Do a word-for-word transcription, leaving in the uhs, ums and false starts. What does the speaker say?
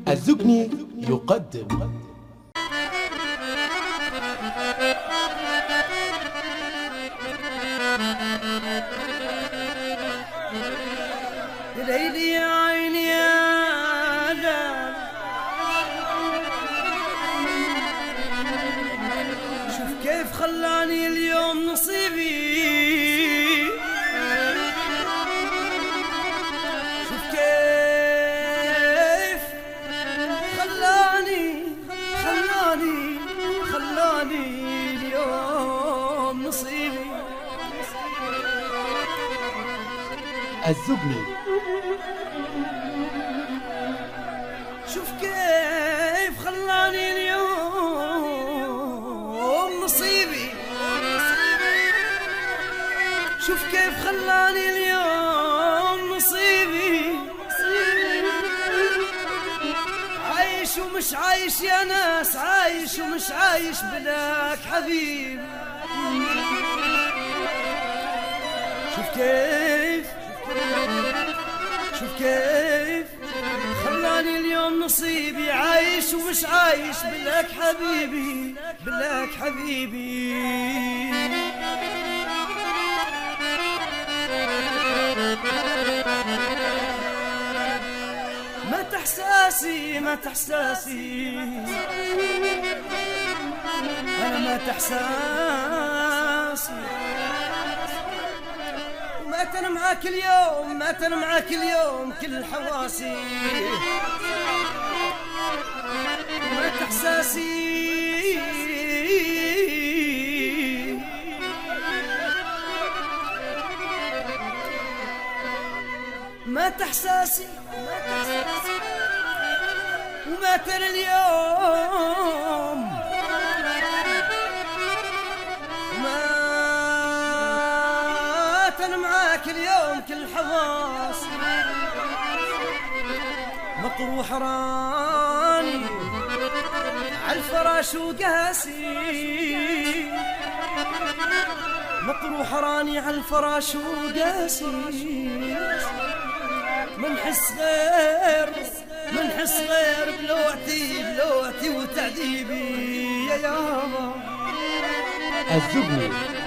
الزقني يقدم. ليلي يا عيني يا لال، شوف كيف خلاني اليوم نصيبي، شوف كيف خلاني خلاني خلاني اليوم نصيبي. الزقني شوف كيف خلاني اليوم نصيبي، شوف كيف خلاني اليوم نصيبي. عايش ومش عايش يا ناس، عايش ومش عايش بلاك حبيب. شوف كيف شوف كيف خلاني اليوم نصيبي، عايش ومش عايش بلاك حبيبي، بلاك حبيبي. ما تحساسي ما تحساسي أنا ما تحساسي، مات أنا معاك اليوم، مات أنا معاك اليوم كل حواسي. مات إحساسي مات إحساسي ومات أنا اليوم، أنا معاك اليوم كل حواس. مطروح راني عالفراش وقاسي، مطروح راني عالفراش وقاسي. منحس غير منحس غير بلوعتي بلوعتي وتعذيبي يا يابا. الزقني